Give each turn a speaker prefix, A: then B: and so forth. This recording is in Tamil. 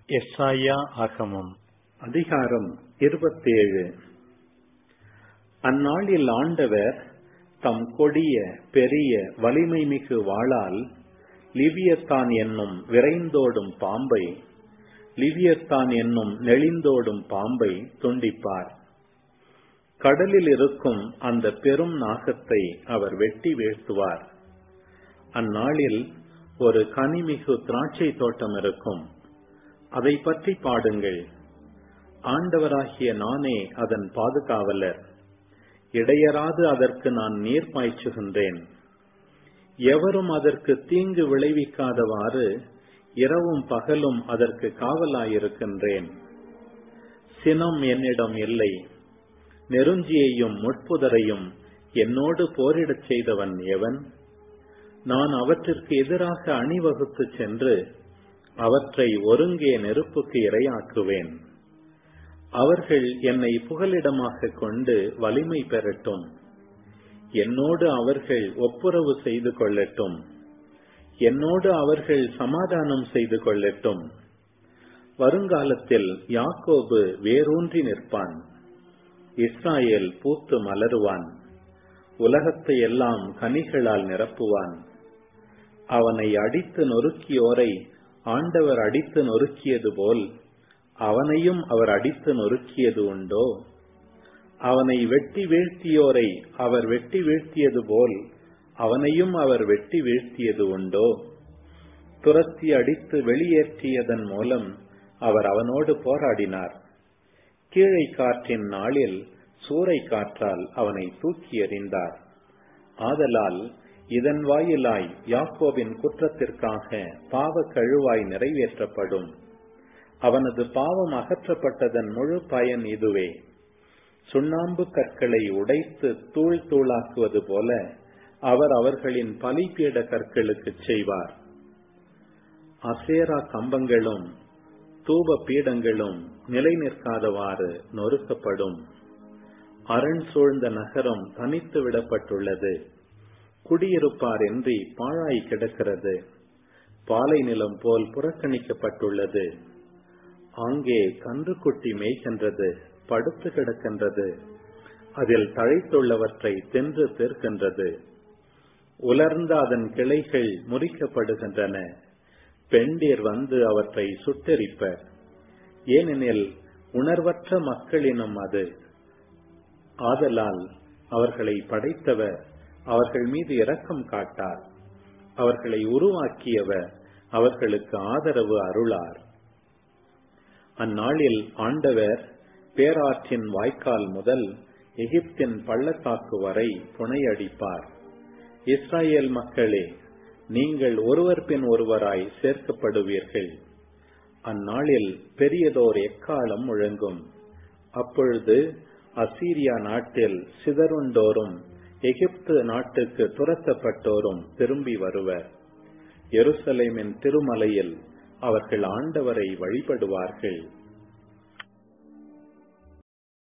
A: எஸ்ஐயா ஆகமம்
B: அதிகாரம் 27. அந்நாளில் ஆண்டவர் தம் கொடிய பெரிய வலிமை மிகு வாளால் லிவியத்தான் என்னும் விரைந்தோடும் பாம்பை, லிவியத்தான் என்னும் நெளிந்தோடும் பாம்பை துண்டிப்பார். கடலில் இருக்கும் அந்த பெரும் நாகத்தை அவர் வெட்டி வீழ்த்துவார். அந்நாளில் ஒரு கனிமிகு திராட்சை தோட்டம் இருக்கும். அதை பற்றி பாடுங்கள். ஆண்டவராகிய நானே அதன் பாதுகாவலர். இடையராது அதற்கு நான் நீர் பாய்ச்சுகின்றேன். எவரும் அதற்கு தீங்கு விளைவிக்காதவாறு இரவும் பகலும் அதற்கு காவலாயிருக்கின்றேன். சினம் என்னிடம் இல்லை. நெருஞ்சியையும் முட்புதரையும் என்னோடு போரிடச் செய்தவன் எவன்? நான் அவற்றிற்கு எதிராக அணிவகுத்து சென்று அவற்றை ஒருங்கே நெருப்புக்கு இரையாக்குவேன். அவர்கள் என்னை புகலிடமாக கொண்டு வலிமை பெறட்டும். என்னோடு அவர்கள் ஒப்புரவு செய்து கொள்ளட்டும். என்னோடு அவர்கள் சமாதானம் செய்து கொள்ளட்டும். வருங்காலத்தில் யாக்கோபு வேரூன்றி நிற்பான். இஸ்ராயேல் பூத்து மலருவான். உலகத்தை எல்லாம் கனிகளால் நிரப்புவான். அவனை அடித்து நொறுக்கியோரை ஆண்டவர் அடித்து நொறுக்கியது போல் அவனையும் அவர் அடித்து நொறுக்கியது உண்டோ? அவனை வெட்டி வீழ்த்தியோரை அவர் வெட்டி வீழ்த்தியது போல் அவனையும் அவர் வெட்டி வீழ்த்தியது உண்டோ? துரத்தி அடித்து வெளியேற்றியதன் மூலம் அவர் அவனோடு போராடினார். கீழை காற்றின் நாளில் சூறை காற்றால் அவனை தூக்கி எறிந்தார். ஆதலால் இதன் வாயிலாய் யாக்கோபின் குற்றத்திற்காக பாவ கழுவாய் நிறைவேற்றப்படும். அவனது பாவம் அகற்றப்பட்டதன் முழு பயன் இதுவே. சுண்ணாம்பு கற்களை உடைத்து தூள் தூளாக்குவது போல அவர் அவர்களின் பலிபீட கற்களுக்கு செய்வார். அசேரா கம்பங்களும் தூப பீடங்களும் நிலை நிற்காதவாறு நொறுக்கப்படும். அரண் சூழ்ந்த நகரம் தனித்து விடப்பட்டுள்ளது. குடியிருப்பார் இன்றி பாழாய் கிடக்கிறது. பாலை நிலம் போல் புறக்கணிக்கப்பட்டுள்ளது. அங்கே கன்றுக்குட்டி மேய்கின்றது, படுத்து கிடக்கின்றது. அதில் தழைத்துள்ளவற்றை தின்று தீர்க்கின்றது. உலர்ந்த அதன் கிளைகள் முறிக்கப்படுகின்றன. பெண்டீர் வந்து அவற்றை சுட்டெரிப்பர். ஏனெனில் உணர்வற்ற மக்களினும் அது. ஆதலால் அவர்களை படைத்தவர் அவர்கள் மீது இரக்கம் காட்டார். அவர்களை உருவாக்கியவர் அவர்களுக்கு ஆதரவு அருளார். அந்நாளில் ஆண்டவர் பேராற்றின் வாய்க்கால் முதல் எகிப்தின் பள்ளத்தாக்கு வரை புனையடிப்பார். இஸ்ராயேல் மக்களே, நீங்கள் ஒருவர் பின் ஒருவராய் சேர்க்கப்படுவீர்கள். அந்நாளில் பெரியதோர் எக்காலம் முழங்கும். அப்பொழுது அசீரியா நாட்டில் சிதறுண்டோரும் எகிப்து நாட்டுக்கு துரத்தப்பட்டோரும் திரும்பி வருவர். எருசலேமின் திருமலையில் அவர்கள் ஆண்டவரை வழிபடுவார்கள்.